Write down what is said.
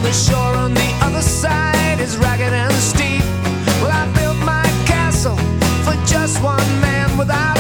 the shore on the other side is ragged and steep. Well, I built my castle for just one man without